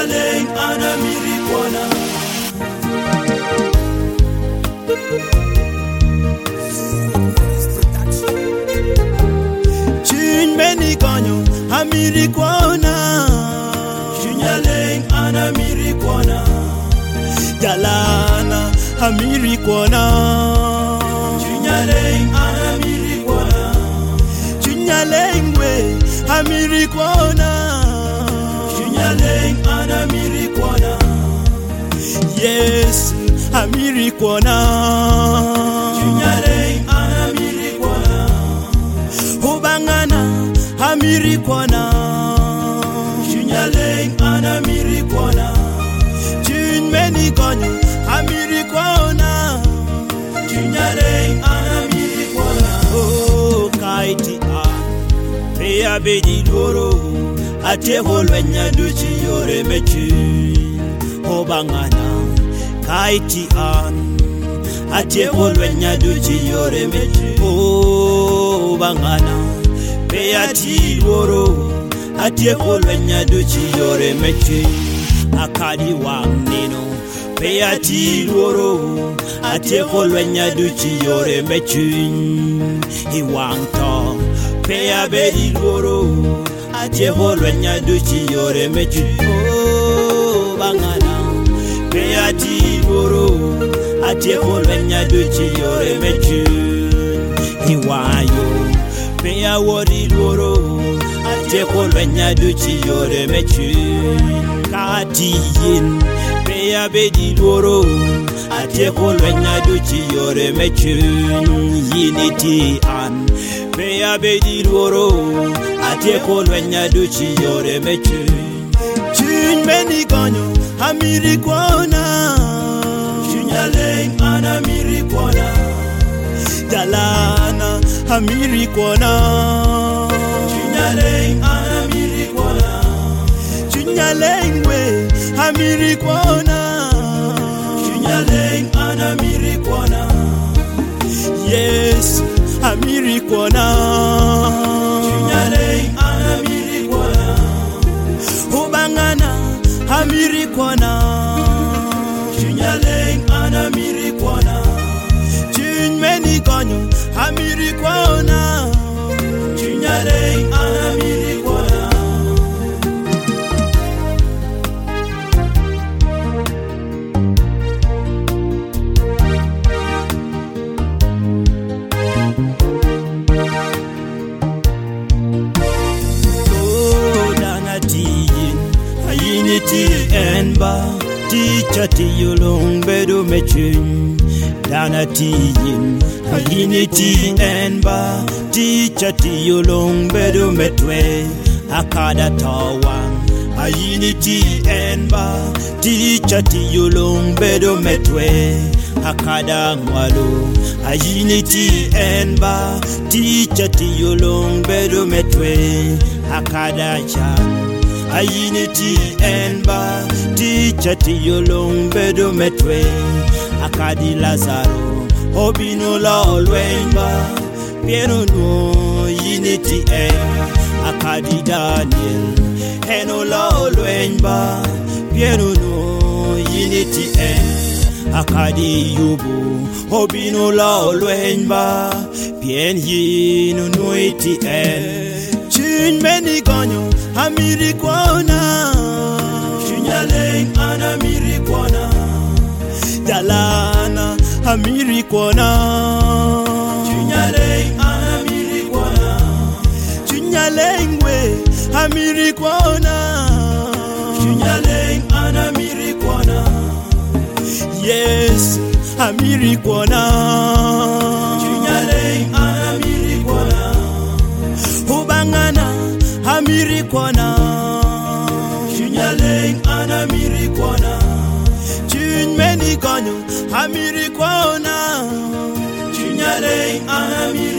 Chunyaleng anamirikwana. Chunyaleng amirikwana. Chunyaleng anamirikwana. Jalana amirikwana. Chunyaleng anamirikwana. Chunyaleng we amirikwana. Chunyaleng anamirikwana. Yes amirikwana. Chunyaleng anamirikwana. Ubangana amirikwana. Chunyaleng anamirikwana. Chunyaleng amirikwana. Chunyaleng anamirikwana. Oh kaiti Pea bedi doro ate holwenya duchi yore mechi Obangana kaiti ate holwenya duchi yore mechi Obangana pea ti doro ate holwenya duchi yore mechi Akadi wangino pea ti doro ate holwenya duchi yore mechi Iwangto Pea bedi doro ate holwenya duchi yore mechi Bangana pea ti doro ate holwenya duchi yore mechi Iwayo pea wodi doro ate holwenya duchi yore mechi Kati yin pea bedi doro ate holwenya duchi yore mechi Yiniti an Pea bedi doro ate holwenya duchi yore mechi Chunyaleng amirikwana. Chunyaleng anamirikwana. Jalana amirikwana. Chunyaleng anamirikwana. Chunyaleng we amirikwana. Chunyaleng anamirikwana. Yes amirikwana. Chunyaleng anamirikwana. Ubangana amirikwana. Chunyaleng anamirikwana. Chunyaleng amirikwana. Chunyaleng anamirikwana. Ayiniti enba teacher ti yulong bedo mechin Danatiyin Ayiniti enba teacher ti yulong bedo metwe Akada tawang Ayiniti enba teacher ti yulong bedo metwe Akada ngwalo Ayiniti enba teacher ti yulong bedo metwe Akada chan Ayiniti enba teacher ti yolong bedo metwe Akadi Lazaro obino la olwenba Pieno no yiniti Akadi Daniel eno la olwenba Pieno no yiniti Akadi Yubu obino la olwenba Pien yinu nuiti Chunyaleng amirikwana. Chunyaleng anamirikwana. Jalana amirikwana. Chunyaleng anamirikwana. Chunyaleng we amirikwana. Chunyaleng anamirikwana. Yes amirikwana. Chunyaleng anamirikwana. Ubangana amirikwana. Chunyaleng anamirikwana. Chunyaleng amirikwana. Chunyaleng anamirikwana.